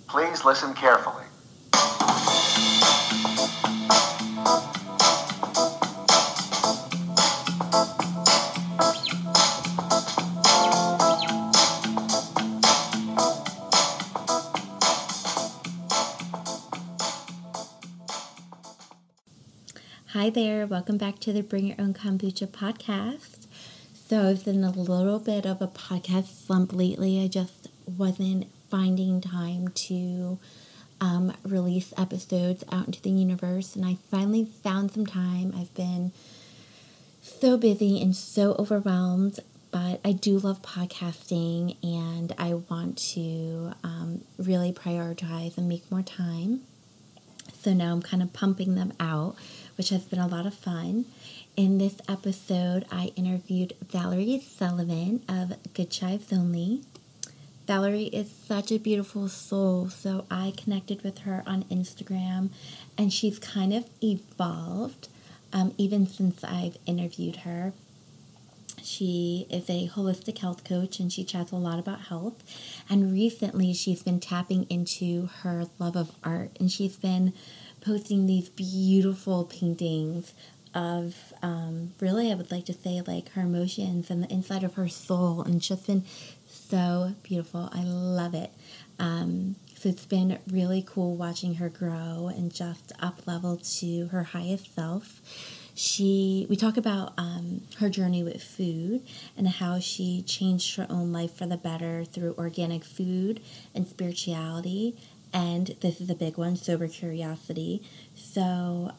Please listen carefully. Hi there, welcome back to the Bring Your Own Kombucha podcast. So I've been in a little bit of a podcast slump lately. I just wasn't finding time to release episodes out into the universe, and I finally found some time. I've been so busy and so overwhelmed, but I do love podcasting, and I want to really prioritize and make more time. So now I'm kind of pumping them out, which has been a lot of fun. In this episode, I interviewed Valerie Sullivan of Good Chives Only. Valerie is such a beautiful soul, so I connected with her on Instagram, and she's kind of evolved even since I've interviewed her. She is a holistic health coach, and she chats a lot about health. And recently, she's been tapping into her love of art, and she's been posting these beautiful paintings of really, I would like to say, like her emotions and the inside of her soul, and it's just been so beautiful. I love it. So it's been really cool watching her grow and just up level to her highest self. We talk about her journey with food and how she changed her own life for the better through organic food and spirituality. And this is a big one, sober curiosity. So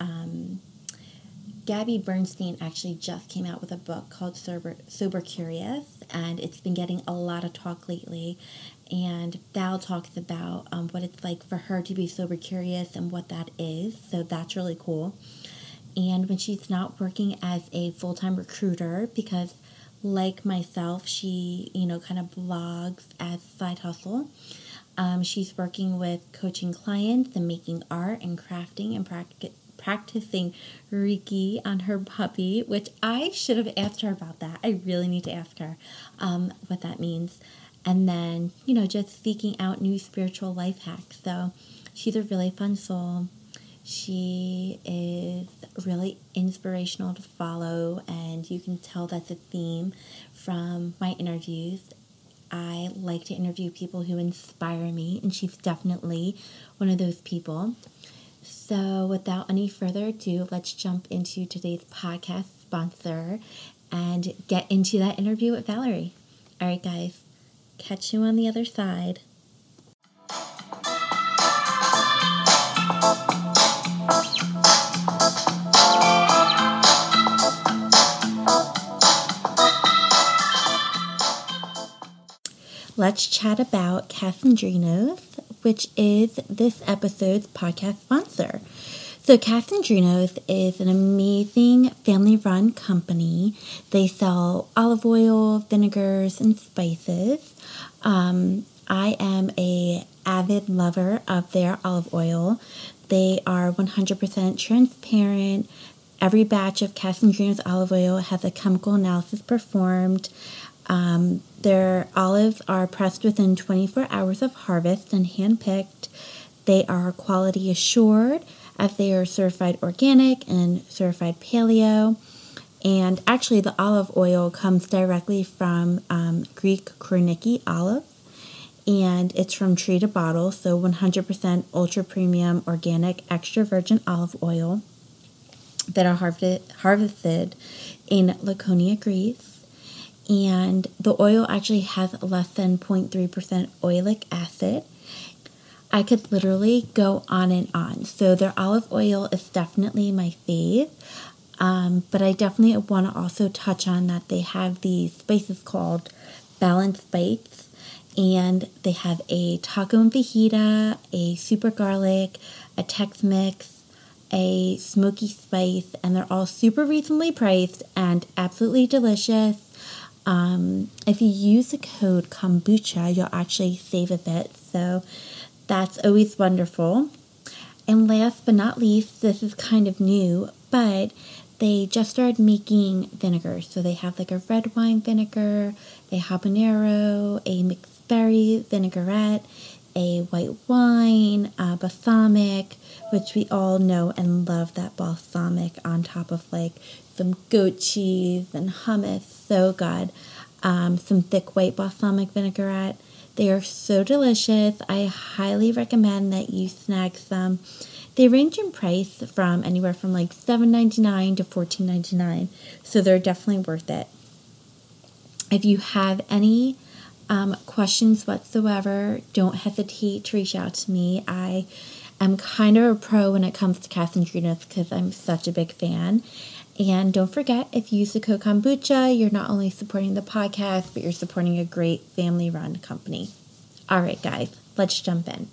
Gabby Bernstein actually just came out with a book called Sober Curious, and it's been getting a lot of talk lately. And Val talks about what it's like for her to be sober curious and what that is. So that's really cool. And when she's not working as a full-time recruiter, because like myself, she, kind of blogs as side hustle. She's working with coaching clients and making art and crafting and practicing Reiki on her puppy, which I should have asked her about that. I really need to ask her what that means. And then, just seeking out new spiritual life hacks. So she's a really fun soul. She is really inspirational to follow, and you can tell that's a theme from my interviews. I like to interview people who inspire me, and she's definitely one of those people. So without any further ado, let's jump into today's podcast sponsor and get into that interview with Valerie. All right, guys, catch you on the other side. Let's chat about Kasandrinos, which is this episode's podcast sponsor. So Kasandrinos is an amazing family-run company. They sell olive oil, vinegars, and spices. I am an avid lover of their olive oil. They are 100% transparent. Every batch of Kasandrinos olive oil has a chemical analysis performed. Their olives are pressed within 24 hours of harvest and hand-picked. They are quality assured, as they are certified organic and certified paleo. And actually, the olive oil comes directly from Greek Kroniki olive, and it's from tree to bottle, so 100% ultra-premium organic extra virgin olive oil that are harvested in Laconia, Greece. And the oil actually has less than 0.3% oleic acid. I could literally go on and on. So their olive oil is definitely my fave. But I definitely want to also touch on that they have these spices called Balanced Bites. And they have a taco and fajita, a super garlic, a Tex-Mex, a smoky spice. And they're all super reasonably priced and absolutely delicious. If you use the code kombucha, you'll actually save a bit, so that's always wonderful. And last but not least, this is kind of new, but they just started making vinegar. So they have like a red wine vinegar, a habanero, a mixed berry vinaigrette, a white wine, balsamic, which we all know and love that balsamic on top of like some goat cheese and hummus. So good. Some thick white balsamic vinaigrette. They are so delicious. I highly recommend that you snag some. They range in price from anywhere from like $7.99 to $14.99, so they're definitely worth it. If you have any questions whatsoever, don't hesitate to reach out to me. I am kind of a pro when it comes to Cassandrinos because I'm such a big fan. And don't forget, if you use the code kombucha, you're not only supporting the podcast, but you're supporting a great family-run company. All right, guys, let's jump in.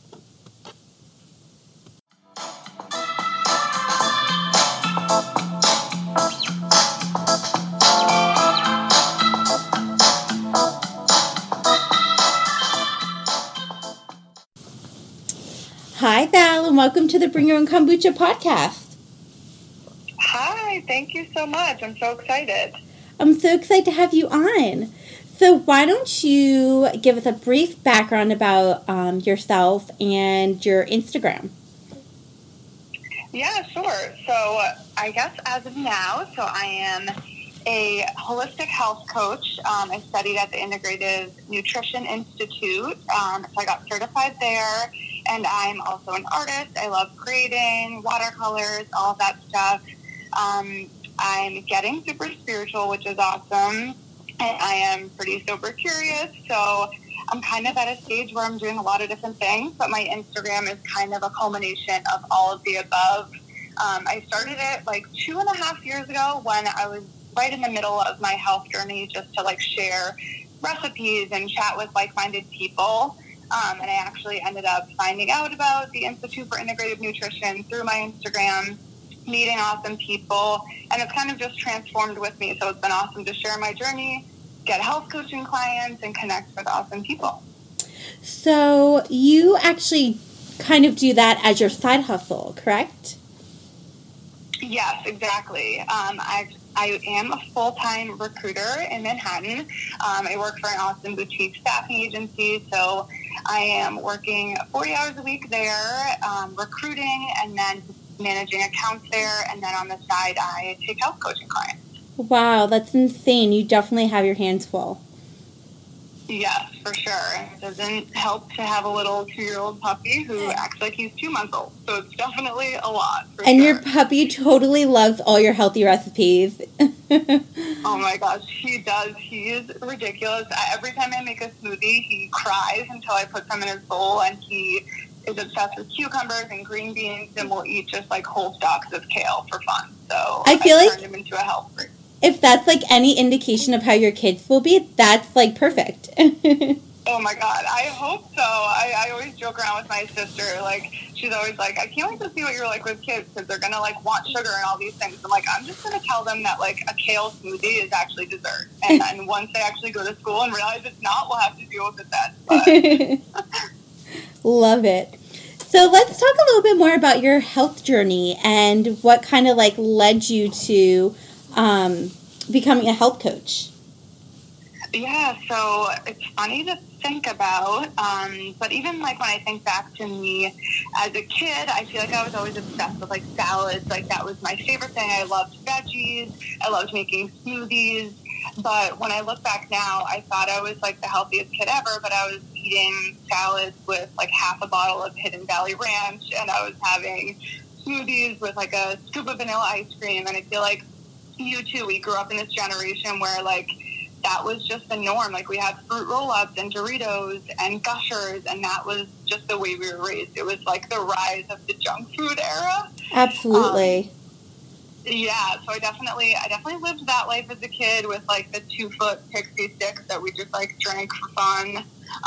Hi, Val, and welcome to the Bring Your Own Kombucha podcast. Hi, thank you so much. I'm so excited. I'm so excited to have you on. So why don't you give us a brief background about yourself and your Instagram? Yeah, sure. So I guess as of now, I am a holistic health coach. I studied at the Integrative Nutrition Institute, so I got certified there. And I'm also an artist. I love creating watercolors, all of that stuff. I'm getting super spiritual, which is awesome. And I am pretty super curious. So I'm kind of at a stage where I'm doing a lot of different things, but my Instagram is kind of a culmination of all of the above. I started it like 2.5 years ago when I was right in the middle of my health journey, just to like share recipes and chat with like-minded people. And I actually ended up finding out about the Institute for Integrative Nutrition through my Instagram, meeting awesome people, and it's kind of just transformed with me. So it's been awesome to share my journey, get health coaching clients, and connect with awesome people. So you actually kind of do that as your side hustle, correct? Yes, exactly. I am a full-time recruiter in Manhattan. I work for an awesome boutique staffing agency, so I am working 40 hours a week there, recruiting, and then managing accounts there, and then on the side, I take health coaching clients. Wow, that's insane. You definitely have your hands full. Yes, for sure. It doesn't help to have a little 2-year-old puppy who acts like he's 2 months old, so it's definitely a lot, for and sure. Your puppy totally loves all your healthy recipes. Oh my gosh, he does. He is ridiculous. Every time I make a smoothie, he cries until I put some in his bowl, and he is obsessed with cucumbers and green beans and will eat just like whole stalks of kale for fun. So I feel like turned him into a health freak. If that's like any indication of how your kids will be, that's like perfect. Oh my God, I hope so. I always joke around with my sister. Like, she's always like, I can't wait to see what you're like with kids because they're going to like want sugar and all these things. I'm like, I'm just going to tell them that like a kale smoothie is actually dessert. And then once they actually go to school and realize it's not, we'll have to deal with it then. Love it. So let's talk a little bit more about your health journey and what kind of like led you to becoming a health coach. Yeah, so it's funny to think about, but even like when I think back to me as a kid, I feel like I was always obsessed with like salads. Like that was my favorite thing. I loved veggies. I loved making smoothies. But when I look back now, I thought I was like the healthiest kid ever, but I was eating salads with like half a bottle of Hidden Valley Ranch, and I was having smoothies with like a scoop of vanilla ice cream. And I feel like you too, we grew up in this generation where like that was just the norm. Like we had fruit roll-ups and Doritos and Gushers, and that was just the way we were raised. It was like the rise of the junk food era. Absolutely. Yeah, so I definitely lived that life as a kid with like the 2-foot pixie sticks that we just like drank for fun.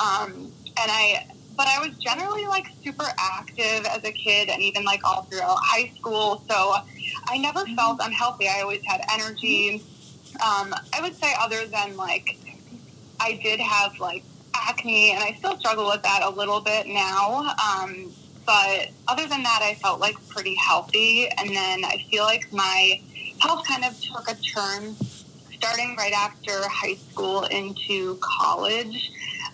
But I was generally like super active as a kid and even like all throughout high school. So I never felt unhealthy. I always had energy. I would say other than like, I did have like acne and I still struggle with that a little bit now. But other than that, I felt like pretty healthy. And then I feel like my health kind of took a turn starting right after high school into college.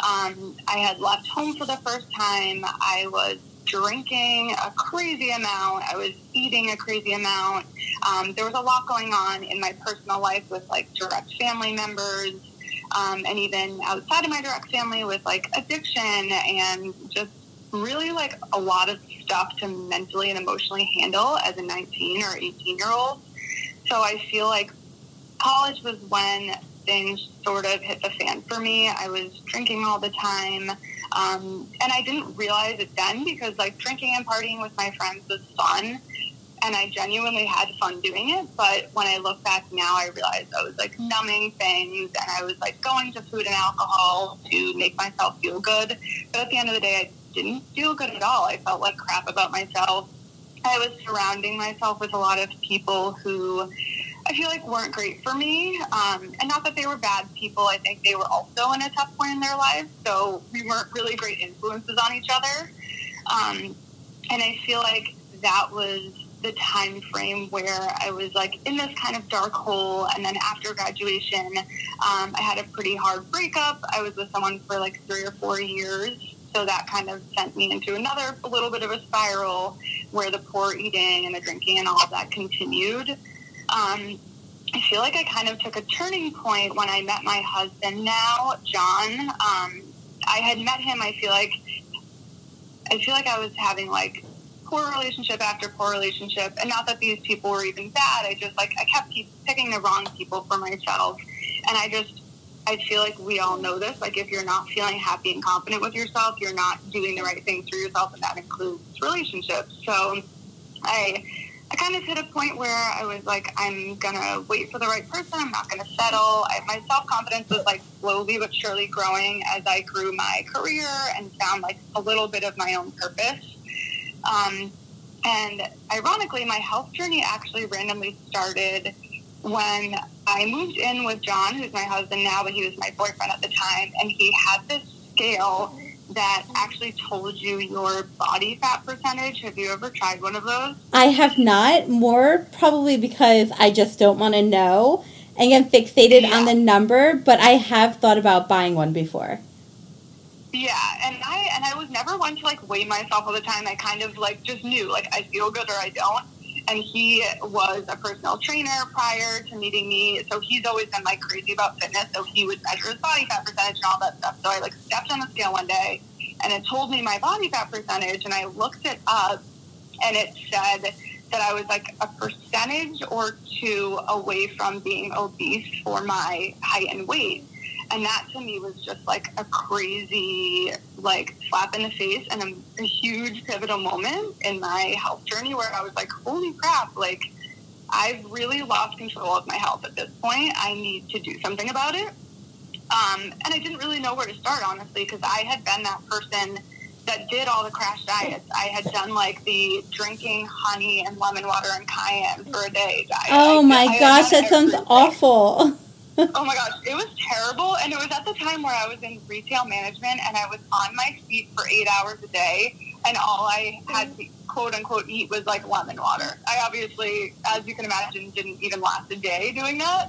I had left home for the first time. I was drinking a crazy amount. I was eating a crazy amount. There was a lot going on in my personal life with like direct family members, and even outside of my direct family with like addiction and just really like a lot of stuff to mentally and emotionally handle as a 19 or 18-year-old. So I feel like college was when things sort of hit the fan for me. I was drinking all the time. And I didn't realize it then because like drinking and partying with my friends was fun. And I genuinely had fun doing it. But when I look back now, I realized I was like numbing things and I was like going to food and alcohol to make myself feel good. But at the end of the day, I didn't feel good at all. I felt like crap about myself. I was surrounding myself with a lot of people who I feel like weren't great for me. And not that they were bad people. I think they were also in a tough point in their lives. So we weren't really great influences on each other. And I feel like that was the time frame where I was like in this kind of dark hole. And then after graduation, I had a pretty hard breakup. I was with someone for like 3 or 4 years. So that kind of sent me into a little bit of a spiral where the poor eating and the drinking and all of that continued. I feel like I kind of took a turning point when I met my husband now, John. I had met him, I feel like I was having like poor relationship after poor relationship. And not that these people were even bad. I kept picking the wrong people for myself. And I feel like we all know this. Like if you're not feeling happy and confident with yourself, you're not doing the right things for yourself, and that includes relationships. So I kind of hit a point where I was like, I'm going to wait for the right person. I'm not going to settle. My self-confidence was like slowly but surely growing as I grew my career and found like a little bit of my own purpose. And ironically, my health journey actually randomly started when I moved in with John, who's my husband now, but he was my boyfriend at the time. And he had this scale that actually told you your body fat percentage. Have you ever tried one of those? I have not. More probably because I just don't want to know and get fixated on the number, but I have thought about buying one before. Yeah, and I was never one to like weigh myself all the time. I kind of like just knew like I feel good or I don't. And he was a personal trainer prior to meeting me, so he's always been like crazy about fitness. So he would measure his body fat percentage and all that stuff. So I like stepped on the scale one day, and it told me my body fat percentage, and I looked it up, and it said that I was like a percentage or two away from being obese for my height and weight. And that to me was just like a crazy like slap in the face and a huge pivotal moment in my health journey where I was like, holy crap, like I've really lost control of my health at this point. I need to do something about it. And I didn't really know where to start, honestly, because I had been that person that did all the crash diets. I had done like the drinking honey and lemon water and cayenne for a day diet. Oh my gosh, that sounds awful. Oh my gosh, it was terrible. And it was at the time where I was in retail management and I was on my feet for 8 hours a day. And all I had to quote unquote eat was like lemon water. I obviously, as you can imagine, didn't even last a day doing that.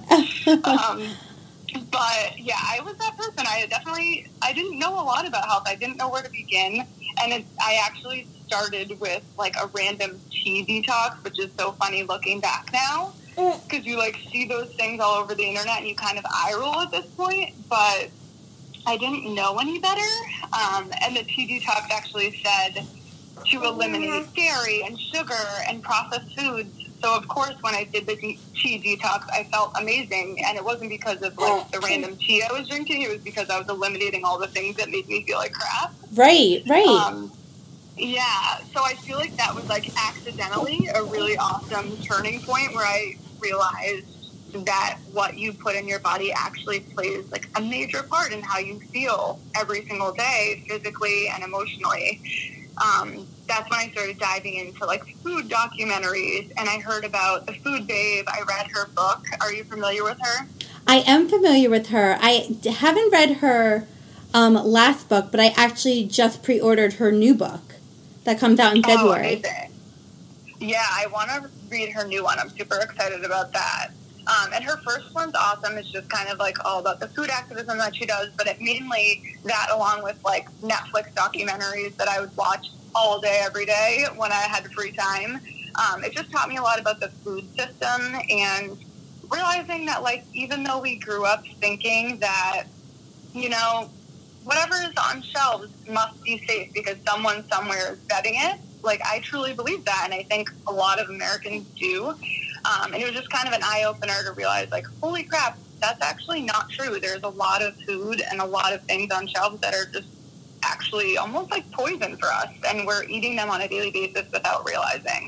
But yeah, I was that person. I didn't know a lot about health. I didn't know where to begin. And I actually started with like a random tea detox, which is so funny looking back now. Because you like see those things all over the internet and you kind of eye roll at this point, but I didn't know any better. And the tea detox actually said to eliminate dairy and sugar and processed foods. So of course, when I did the tea detox, I felt amazing, and it wasn't because of like the random tea I was drinking. It was because I was eliminating all the things that made me feel like crap. Right. Yeah, so I feel like that was like accidentally a really awesome turning point where I realized that what you put in your body actually plays like a major part in how you feel every single day, physically and emotionally. That's when I started diving into like food documentaries, and I heard about the Food Babe. I read her book. Are you familiar with her? I am familiar with her. I haven't read her last book, but I actually just pre-ordered her new book that comes out in February. Yeah, I want to read her new one. I'm super excited about that. And her first one's awesome. It's just kind of like all about the food activism that she does, but it mainly that along with like Netflix documentaries that I would watch all day, every day when I had free time. It just taught me a lot about the food system and realizing that like, even though we grew up thinking that, you know, whatever is on shelves must be safe because someone somewhere is vetting it. Like, I truly believe that, and I think a lot of Americans do. And it was just kind of an eye-opener to realize, like, holy crap, that's actually not true. There's a lot of food and a lot of things on shelves that are just actually almost like poison for us, and we're eating them on a daily basis without realizing.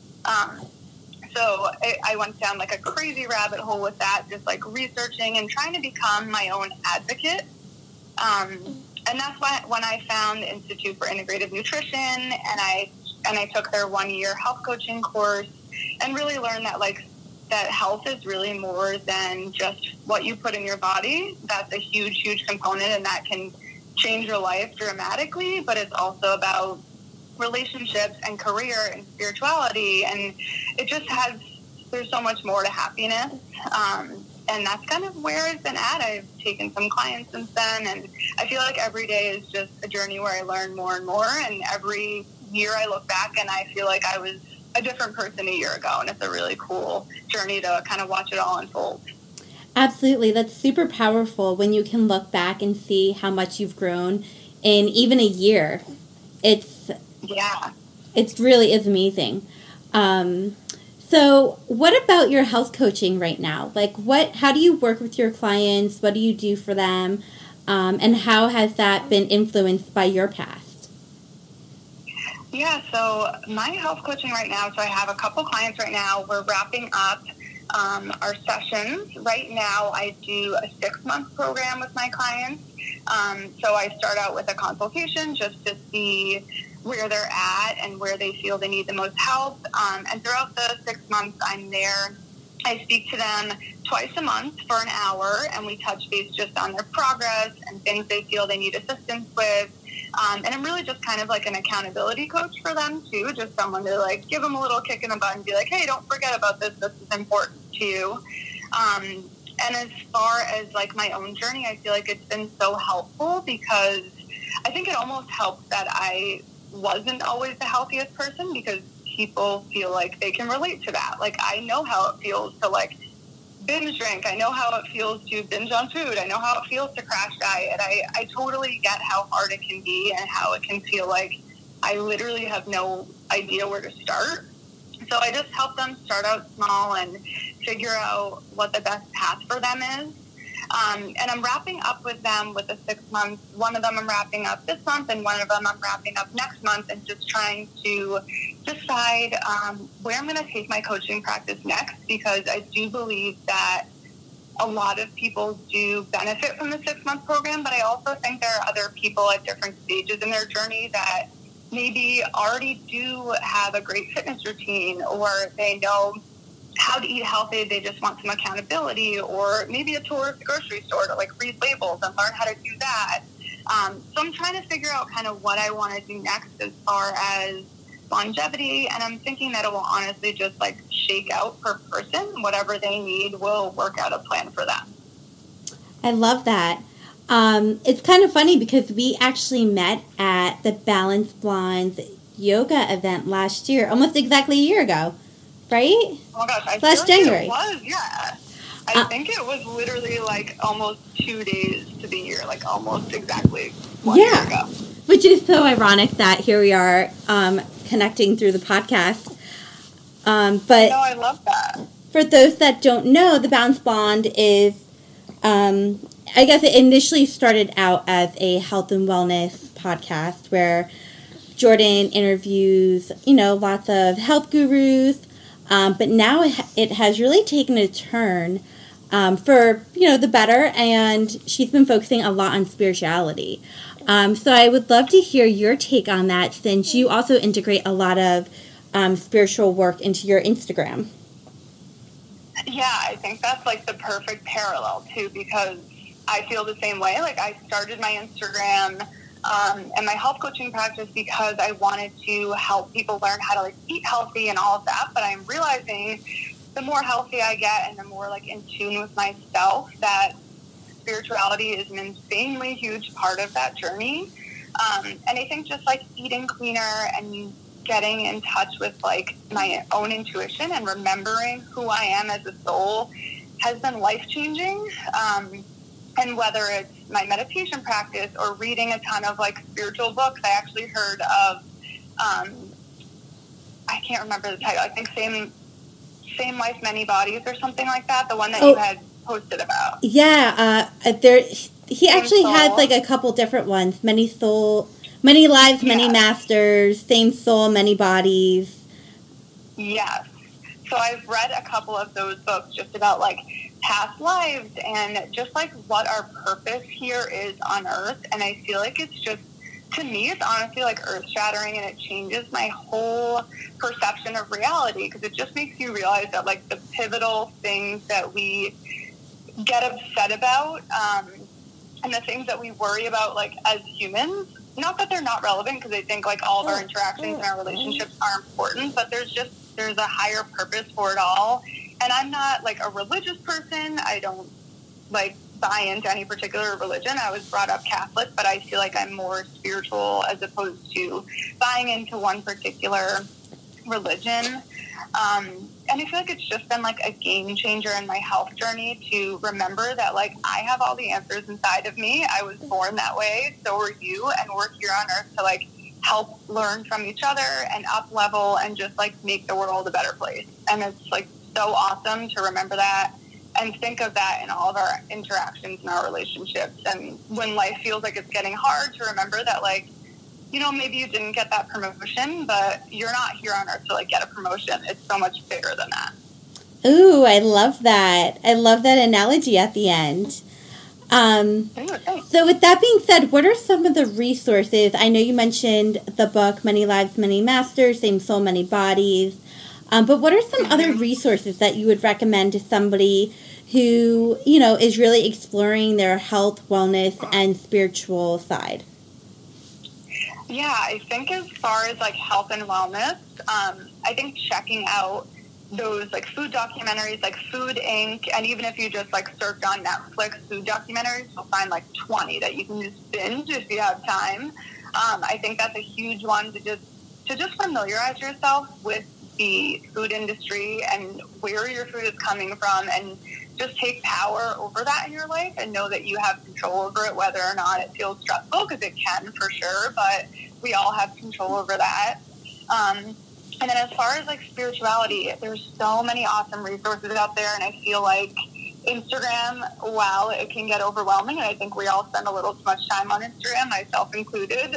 So I went down like a crazy rabbit hole with that, just like researching and trying to become my own advocate. And that's when I found the Institute for Integrative Nutrition, and I took their 1-year health coaching course and really learned that like that health is really more than just what you put in your body. That's a huge, huge component, and that can change your life dramatically, but it's also about relationships and career and spirituality, and there's so much more to happiness. And that's kind of where I've been at. I've taken some clients since then, and I feel like every day is just a journey where I learn more and more, and every year I look back and I feel like I was a different person a year ago, and it's a really cool journey to kind of watch it all unfold. Absolutely. That's super powerful when you can look back and see how much you've grown in even a year. It really is amazing. So what about your health coaching right now? Like how do you work with your clients? What do you do for them? And how has that been influenced by your past? Yeah, so my health coaching right now, so I have a couple clients right now. We're wrapping up our sessions. Right now I do a 6-month program with my clients. So I start out with a consultation just to see where they're at and where they feel they need the most help. And throughout the 6 months I'm there, I speak to them twice a month for an hour, and we touch base just on their progress and things they feel they need assistance with. And I'm really just kind of like an accountability coach for them too, just someone to like give them a little kick in the butt and be like, hey, don't forget about this. This is important to you. And as far as like my own journey, I feel like it's been so helpful because I think it almost helps that I wasn't always the healthiest person, because people feel like they can relate to that. Like, I know how it feels to like binge drink. I know how it feels to binge on food. I know how it feels to crash diet. I totally get how hard it can be and how it can feel like I literally have no idea where to start. So I just help them start out small and figure out what the best path for them is. And I'm wrapping up with them with the 6 months. One of them I'm wrapping up this month, and one of them I'm wrapping up next month, and just trying to decide where I'm going to take my coaching practice next, because I do believe that a lot of people do benefit from the 6-month program, but I also think there are other people at different stages in their journey that maybe already do have a great fitness routine, or they know how to eat healthy, they just want some accountability, or maybe a tour of the grocery store to like read labels and learn how to do that. So I'm trying to figure out kind of what I want to do next as far as longevity, and I'm thinking that it will honestly just like shake out per person. Whatever they need will work out a plan for them. I love that. It's kind of funny because we actually met at the Balance Blondes yoga event last year, almost exactly a year ago. Right? Oh my gosh, last January. It was, yeah. I think it was literally like almost 2 days to the year, like almost exactly 1 year ago. Which is so ironic that here we are connecting through the podcast. But no, I love that. For those that don't know, the Balance Blonde is, I guess it initially started out as a health and wellness podcast where Jordan interviews, lots of health gurus. But now it has really taken a turn for, the better, and she's been focusing a lot on spirituality. So I would love to hear your take on that, since you also integrate a lot of spiritual work into your Instagram. Yeah, I think that's like the perfect parallel, too, because I feel the same way. Like, I started my Instagram and my health coaching practice because I wanted to help people learn how to like eat healthy and all of that. But I'm realizing the more healthy I get and the more like in tune with myself, that spirituality is an insanely huge part of that journey. And I think just like eating cleaner and getting in touch with like my own intuition and remembering who I am as a soul has been life-changing. And whether it's my meditation practice or reading a ton of like spiritual books, I actually heard of, I can't remember the title, I think Same Life, Many Bodies or something like that, the one that you had posted about. Yeah, he actually has like a couple different ones. Many lives, many masters, same soul, many bodies. Yes. So I've read a couple of those books just about like past lives and just like what our purpose here is on earth. And I feel like it's just, to me, it's honestly like earth shattering, and it changes my whole perception of reality, because it just makes you realize that like the pivotal things that we get upset about, and the things that we worry about like as humans, not that they're not relevant, because I think like all of our interactions and our relationships are important, but there's a higher purpose for it all. And I'm not like a religious person. I don't like buy into any particular religion. I was brought up Catholic, but I feel like I'm more spiritual as opposed to buying into one particular religion. And I feel like it's just been like a game changer in my health journey to remember that like I have all the answers inside of me. I was born that way. So are you. And we're here on earth to like help learn from each other and up level and just like make the world a better place. And it's like so awesome to remember that and think of that in all of our interactions and our relationships. And when life feels like it's getting hard, to remember that like, you know, maybe you didn't get that promotion, but you're not here on earth to like get a promotion. It's so much bigger than that. Ooh, I love that. I love that analogy at the end. So with that being said, what are some of the resources? I know you mentioned the book, Many Lives, Many Masters, Same Soul, Many Bodies. But what are some other resources that you would recommend to somebody who, you know, is really exploring their health, wellness, and spiritual side? Yeah, I think as far as like health and wellness, I think checking out those like food documentaries like Food Inc. And even if you just like search on Netflix food documentaries, you'll find like 20 that you can just binge if you have time. I think that's a huge one to just familiarize yourself with the food industry and where your food is coming from, and just take power over that in your life and know that you have control over it, whether or not it feels stressful, because it can for sure, but we all have control over that. And then as far as like spirituality, there's so many awesome resources out there, and I feel like Instagram, while it can get overwhelming, and I think we all spend a little too much time on Instagram, myself included,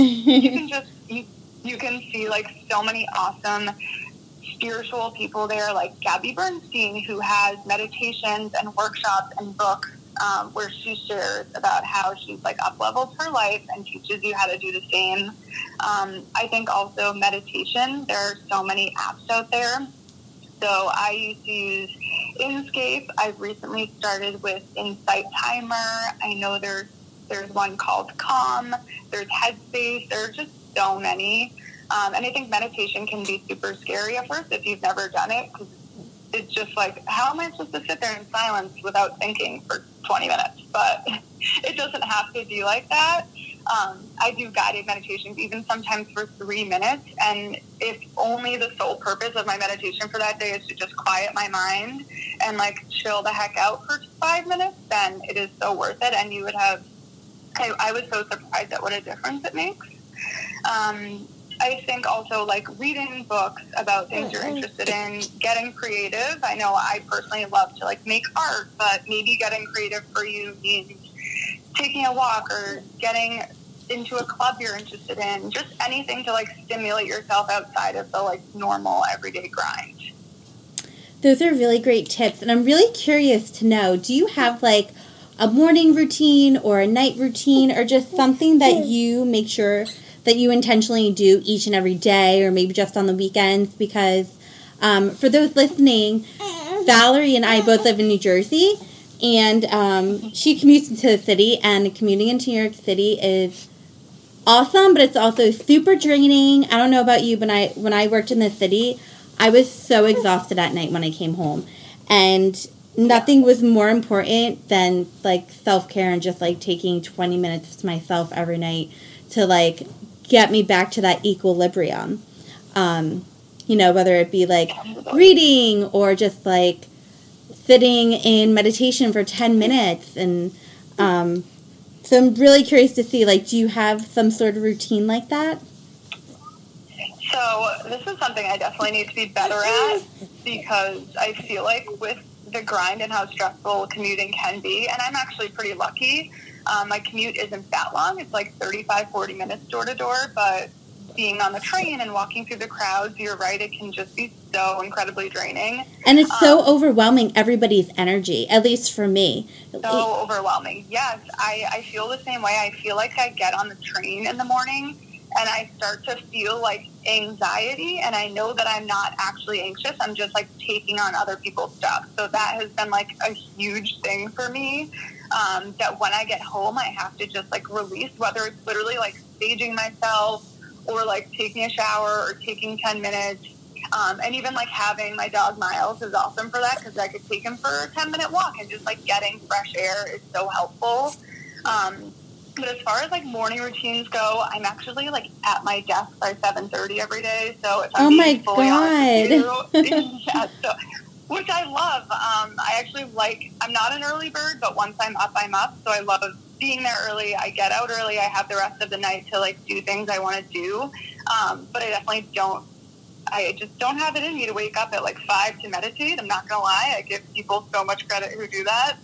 you can see like so many awesome spiritual people there, like Gabby Bernstein, who has meditations and workshops and books where she shares about how she's like up-leveled her life and teaches you how to do the same. I think also meditation, there are so many apps out there. So I used to use Inkscape. I've recently started with Insight Timer. I know there's one called Calm. There's Headspace. There are just so many. And I think meditation can be super scary at first if you've never done it, because it's just like, how am I supposed to sit there in silence without thinking for 20 minutes? But it doesn't have to be like that. I do guided meditations, even sometimes for 3 minutes. And if only the sole purpose of my meditation for that day is to just quiet my mind and like chill the heck out for 5 minutes, then it is so worth it. And you would have, I was so surprised at what a difference it makes. I think also like reading books about things you're interested in, getting creative. I know I personally love to like make art, but maybe getting creative for you means taking a walk or getting into a club you're interested in, just anything to like stimulate yourself outside of the like normal everyday grind. Those are really great tips. And I'm really curious to know, do you have like a morning routine or a night routine, or just something that you make sure that you intentionally do each and every day, or maybe just on the weekends? Because for those listening, Valerie and I both live in New Jersey, and she commutes into the city, and commuting into New York City is awesome, but it's also super draining. I don't know about you, but when I worked in the city, I was so exhausted at night when I came home. And nothing was more important than, like, self-care and just, like, taking 20 minutes to myself every night to, like, get me back to that equilibrium. You know, whether it be, like, reading or just, like, sitting in meditation for 10 minutes. And so I'm really curious to see, like, do you have some sort of routine like that? So this is something I definitely need to be better at, because I feel like with the grind and how stressful commuting can be, and I'm actually pretty lucky. My commute isn't that long. It's like 35, 40 minutes door to door, but being on the train and walking through the crowds, you're right, it can just be so incredibly draining. And it's so overwhelming, everybody's energy, at least for me. So overwhelming. Yes, I feel the same way. I feel like I get on the train in the morning and I start to feel like anxiety, and I know that I'm not actually anxious. I'm just like taking on other people's stuff. So that has been like a huge thing for me, that when I get home, I have to just like release, whether it's literally like staging myself or like taking a shower or taking 10 minutes. And even like having my dog Miles is awesome for that, because I could take him for a 10-minute walk, and just like getting fresh air is so helpful. But as far as like morning routines go, I'm actually like at my desk by 7:30 every day. So if I'm being fully honest with you, yeah, so, which I love. I actually like, I'm not an early bird, but once I'm up, I'm up. So I love being there early. I get out early. I have the rest of the night to like do things I want to do. But I just don't have it in me to wake up at like 5 to meditate. I'm not going to lie. I give people so much credit who do that.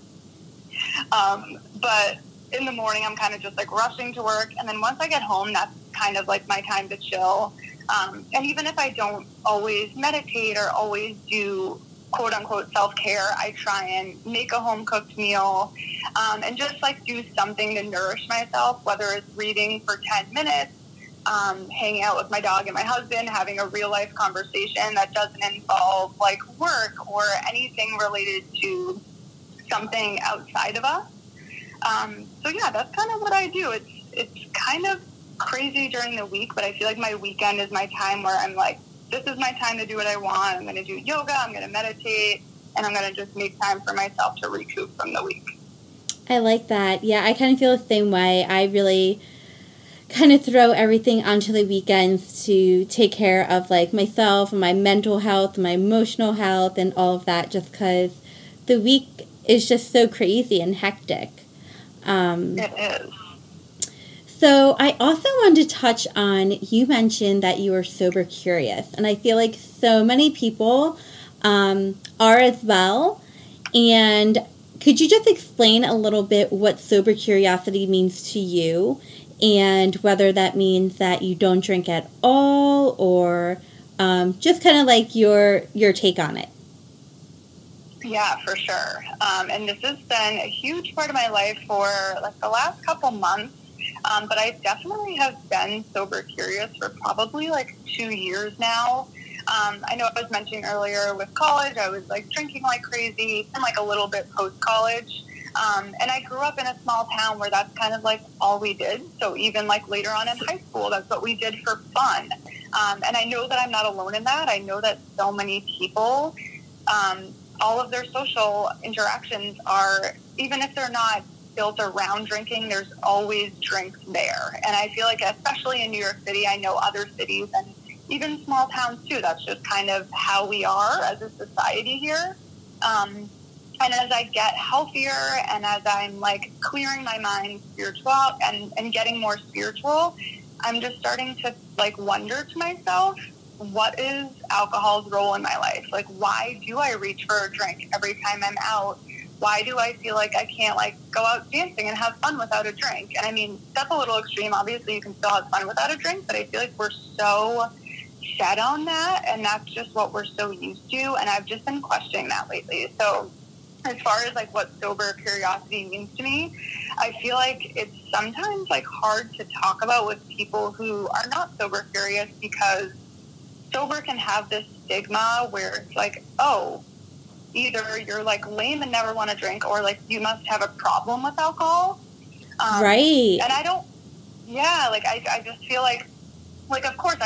But in the morning, I'm kind of just like rushing to work. And then once I get home, that's kind of like my time to chill. And even if I don't always meditate or always do quote unquote self-care, I try and make a home cooked meal, and just like do something to nourish myself, whether it's reading for 10 minutes, hanging out with my dog and my husband, having a real life conversation that doesn't involve like work or anything related to something outside of us. So yeah, that's kind of what I do. It's kind of crazy during the week, but I feel like my weekend is my time where I'm like, this is my time to do what I want. I'm going to do yoga, I'm going to meditate, and I'm going to just make time for myself to recoup from the week. I like that. Yeah, I kind of feel the same way. I really kind of throw everything onto the weekends to take care of like myself and my mental health, my emotional health, and all of that, just because the week is just so crazy and hectic. It is. So I also wanted to touch on, you mentioned that you were sober curious, and I feel like so many people are as well. And could you just explain a little bit what sober curiosity means to you, and whether that means that you don't drink at all, or just kind of like your take on it? Yeah, for sure. And this has been a huge part of my life for like the last couple months. But I definitely have been sober curious for probably like 2 years now. I know I was mentioning earlier with college, I was like drinking like crazy, and like a little bit post-college. And I grew up in a small town where that's kind of like all we did. So even like later on in high school, that's what we did for fun. And I know that I'm not alone in that. I know that so many people, all of their social interactions are, even if they're not built around drinking, there's always drinks there. And I feel like, especially in New York City, I know other cities and even small towns too, that's just kind of how we are as a society here. And as I get healthier and as I'm like clearing my mind and getting more spiritual, I'm just starting to like wonder to myself, what is alcohol's role in my life? Like, why do I reach for a drink every time I'm out? Why do I feel like I can't like go out dancing and have fun without a drink? And I mean, that's a little extreme. Obviously, you can still have fun without a drink, but I feel like we're so set on that, and that's just what we're so used to. And I've just been questioning that lately. So as far as like what sober curiosity means to me, I feel like it's sometimes like hard to talk about with people who are not sober curious, because sober can have this stigma where it's like, oh, either you're like lame and never want to drink, or like you must have a problem with alcohol. Right. And I don't, yeah, like I just feel like of course I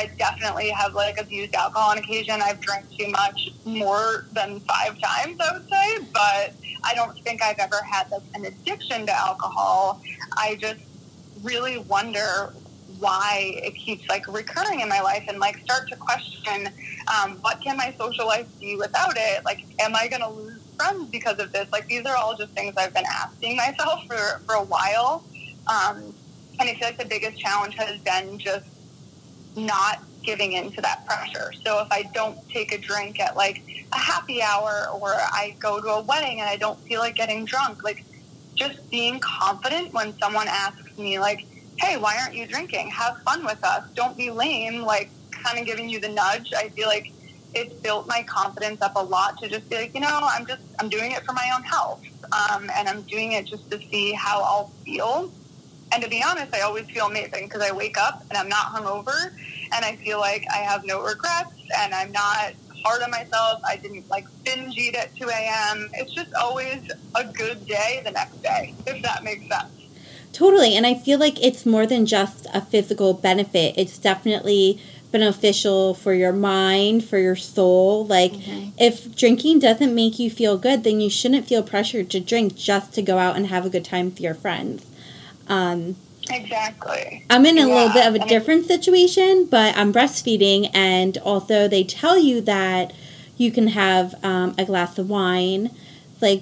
I definitely have like abused alcohol on occasion. I've drank too much, more than 5 times, I would say, but I don't think I've ever had like an addiction to alcohol. I just really wonder why it keeps like recurring in my life, and like start to question, what can my social life be without it? Like, am I going to lose friends because of this? Like, these are all just things I've been asking myself for a while. And I feel like the biggest challenge has been just not giving in to that pressure. So if I don't take a drink at like a happy hour, or I go to a wedding and I don't feel like getting drunk, like just being confident when someone asks me like, hey, why aren't you drinking? Have fun with us. Don't be lame. Like, kind of giving you the nudge. I feel like it's built my confidence up a lot to just be like, I'm doing it for my own health. And I'm doing it just to see how I'll feel. And to be honest, I always feel amazing because I wake up and I'm not hungover, and I feel like I have no regrets, and I'm not hard on myself. I didn't like binge eat at 2 a.m. It's just always a good day the next day, if that makes sense. Totally. And I feel like it's more than just a physical benefit. It's definitely beneficial for your mind, for your soul. Like, if drinking doesn't make you feel good, then you shouldn't feel pressured to drink just to go out and have a good time with your friends. Exactly. I'm in a little bit of a different situation, but I'm breastfeeding, and also they tell you that you can have a glass of wine, like,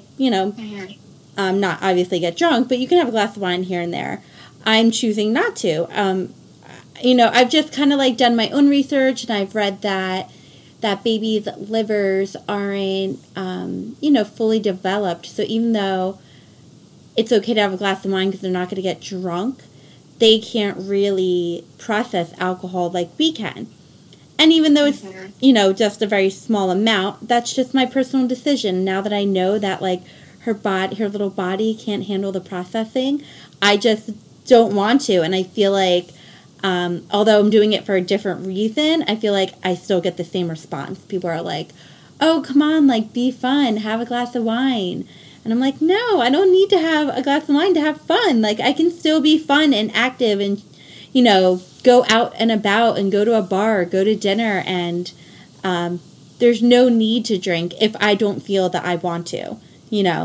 not obviously get drunk, but you can have a glass of wine here and there. I'm choosing not to. I've just kind of like done my own research, and I've read that babies' livers aren't, fully developed. So even though it's okay to have a glass of wine because they're not going to get drunk, they can't really process alcohol like we can. And even though it's, just a very small amount, that's just my personal decision. Now that I know that, like, her little body can't handle the processing, I just don't want to. And I feel like, although I'm doing it for a different reason, I feel like I still get the same response. People are like, oh, come on, like, be fun, have a glass of wine. And I'm like, no, I don't need to have a glass of wine to have fun. Like, I can still be fun and active and, go out and about and go to a bar, go to dinner. And there's no need to drink if I don't feel that I want to, Yeah,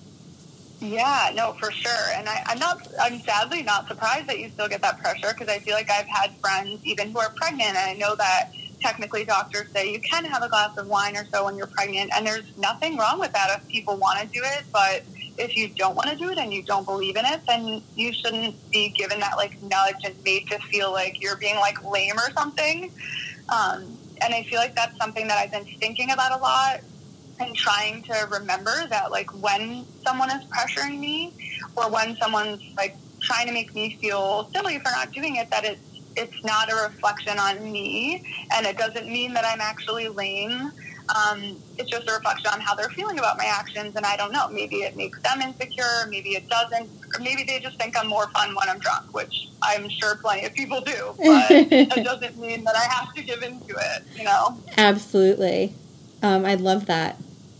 no, for sure. And I'm sadly not surprised that you still get that pressure, because I feel like I've had friends even who are pregnant, and I know that technically doctors say you can have a glass of wine or so when you're pregnant, and there's nothing wrong with that if people want to do it. But if you don't want to do it and you don't believe in it, then you shouldn't be given that like nudge and made to feel like you're being like lame or something. And I feel like that's something that I've been thinking about a lot, and trying to remember that, like, when someone is pressuring me, or when someone's like trying to make me feel silly for not doing it, that it's not a reflection on me, and it doesn't mean that I'm actually lame. It's just a reflection on how they're feeling about my actions, and I don't know, maybe it makes them insecure, maybe it doesn't, or maybe they just think I'm more fun when I'm drunk, which I'm sure plenty of people do, but it doesn't mean that I have to give into it, Absolutely. I love that.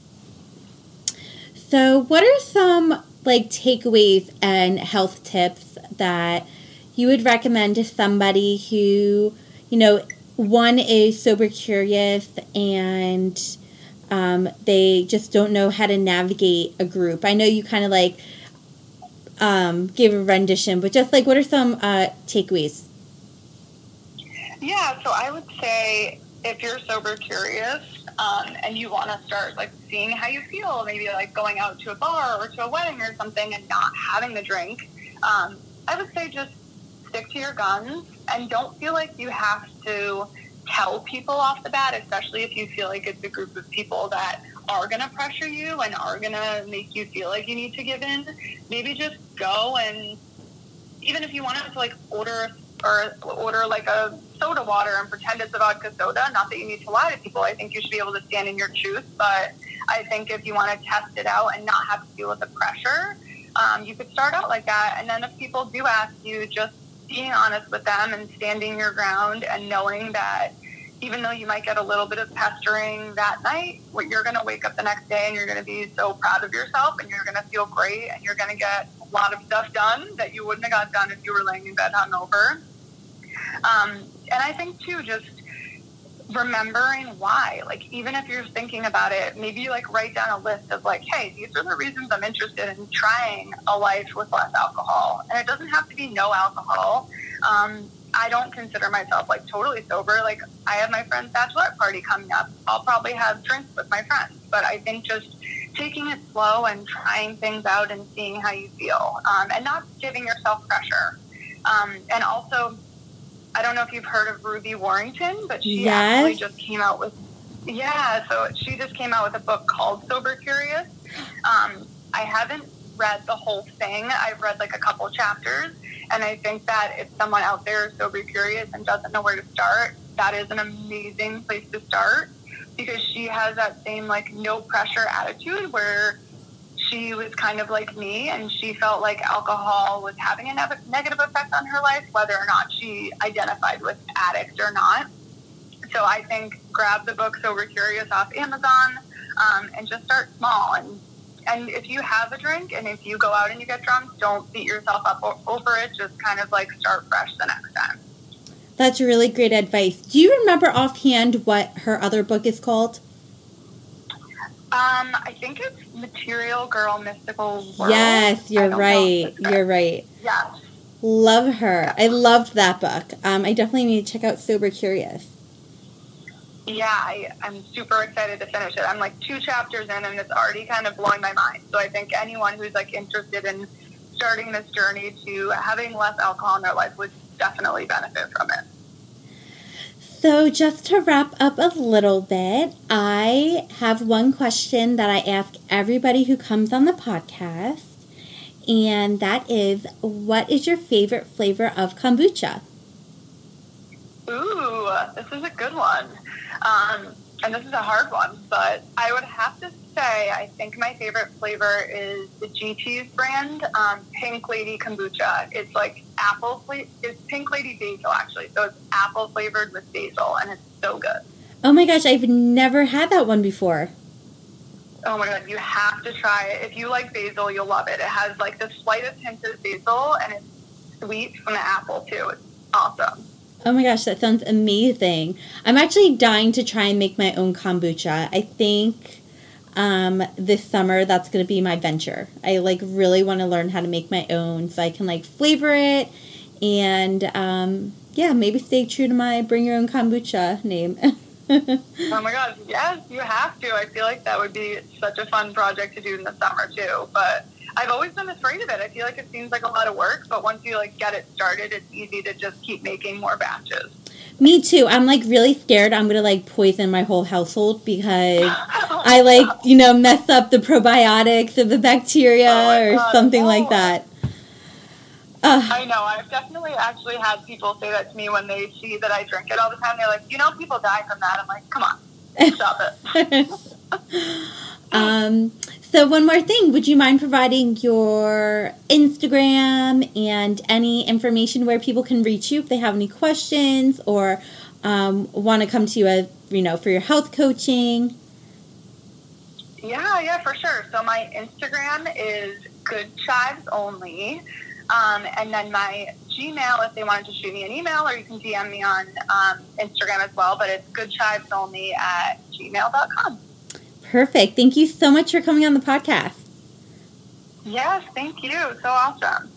So what are some like takeaways and health tips that you would recommend to somebody who, one is sober curious and they just don't know how to navigate a group? I know you kind of like gave a rendition, but just like what are some takeaways? Yeah, so I would say if you're sober curious and you want to start like seeing how you feel, maybe like going out to a bar or to a wedding or something and not having the drink, I would say just stick to your guns and don't feel like you have to tell people off the bat, especially if you feel like it's a group of people that are going to pressure you and are going to make you feel like you need to give in. Maybe just go, and even if you wanted to like order like a soda water and pretend it's a vodka soda, not that you need to lie to people. I think you should be able to stand in your truth, but I think if you want to test it out and not have to deal with the pressure, you could start out like that. And then if people do ask you, just being honest with them and standing your ground and knowing that even though you might get a little bit of pestering that night, you're going to wake up the next day and you're going to be so proud of yourself and you're going to feel great and you're going to get a lot of stuff done that you wouldn't have got done if you were laying in bed hungover. I think too, just remembering why, like, even if you're thinking about it, maybe like write down a list of like, hey, these are the reasons I'm interested in trying a life with less alcohol. And it doesn't have to be no alcohol. I don't consider myself like totally sober. Like, I have my friend's bachelorette party coming up. I'll probably have drinks with my friends, but I think just taking it slow and trying things out and seeing how you feel, and not giving yourself pressure. And also, I don't know if you've heard of Ruby Warrington, but she actually just came out with, so she just came out with a book called Sober Curious. I haven't read the whole thing. I've read like a couple chapters, and I think that if someone out there is sober curious and doesn't know where to start, that is an amazing place to start, because she has that same like no pressure attitude where she was kind of like me, and she felt like alcohol was having a negative effect on her life, whether or not she identified with addict or not. So I think grab the book Sober Curious off Amazon, and just start small. And if you have a drink and if you go out and you get drunk, don't beat yourself up over it. Just kind of like start fresh the next time. That's really great advice. Do you remember offhand what her other book is called? I think it's Material Girl, Mystical World. Yes, you're right. You're right. Yes. Love her. Yeah. I loved that book. I definitely need to check out Sober Curious. Yeah, I'm super excited to finish it. I'm like 2 chapters in, and it's already kind of blowing my mind. So I think anyone who's like interested in starting this journey to having less alcohol in their life would definitely benefit from it. So just to wrap up a little bit, I have one question that I ask everybody who comes on the podcast, and that is, what is your favorite flavor of kombucha? Ooh, this is a good one. And this is a hard one, but I would have to say I think my favorite flavor is the GT's brand, Pink Lady Kombucha. It's like it's Pink Lady Basil, actually. So it's apple flavored with basil, and it's so good. Oh my gosh, I've never had that one before. Oh my God, you have to try it. If you like basil, you'll love it. It has like the slightest hint of basil, and it's sweet from the apple too. It's awesome. Oh my gosh, that sounds amazing. I'm actually dying to try and make my own kombucha. I think this summer that's going to be my venture. I like really want to learn how to make my own so I can like flavor it and maybe stay true to my bring your own kombucha name. Oh my gosh, yes, you have to. I feel like that would be such a fun project to do in the summer too, but I've always been afraid of it. I feel like it seems like a lot of work, but once you like get it started, it's easy to just keep making more batches. Me too. I'm like really scared I'm going to like poison my whole household because I like, mess up the probiotics or the bacteria or something like that. I know. I've definitely actually had people say that to me when they see that I drink it all the time. They're like, people die from that. I'm like, come on, stop it. So one more thing, would you mind providing your Instagram and any information where people can reach you if they have any questions or want to come to you as, for your health coaching? Yeah, for sure. So my Instagram is Good Chives Only. And then my Gmail, if they wanted to shoot me an email, or you can DM me on Instagram as well, but it's goodchivesonly@gmail.com. Perfect. Thank you so much for coming on the podcast. Yes, thank you. So awesome.